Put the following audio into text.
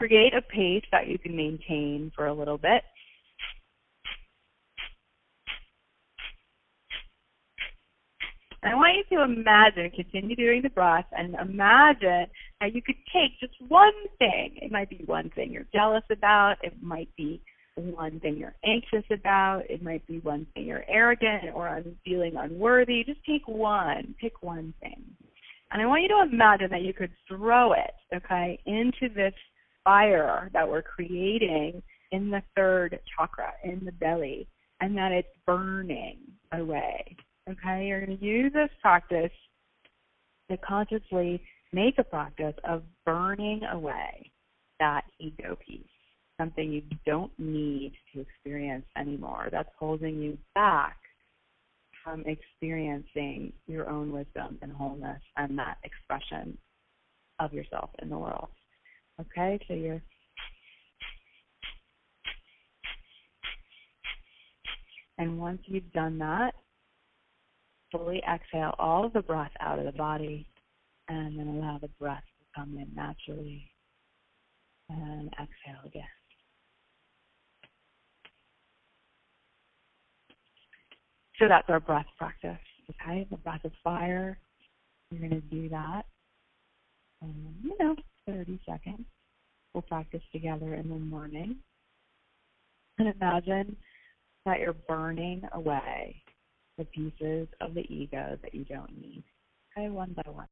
create a pace that you can maintain for a little bit. And I want you to imagine, continue doing the breath, and imagine how you could take just one thing. It might be one thing you're jealous about. It might be one thing you're anxious about. It might be one thing you're arrogant or feeling unworthy. Just take one. Pick one thing. And I want you to imagine that you could throw it, okay, into this fire that we're creating in the third chakra, in the belly, and that it's burning away. Okay, you're going to use this practice to consciously make a practice of burning away that ego piece, something you don't need to experience anymore, that's holding you back from experiencing your own wisdom and wholeness and that expression of yourself in the world. Okay, so you're and once you've done that, fully exhale all of the breath out of the body and then allow the breath to come in naturally and exhale again. So that's our breath practice, okay? The breath of fire, you're going to do that in, 30 seconds. We'll practice together in the morning. And imagine that you're burning away the pieces of the ego that you don't need, okay, one by one.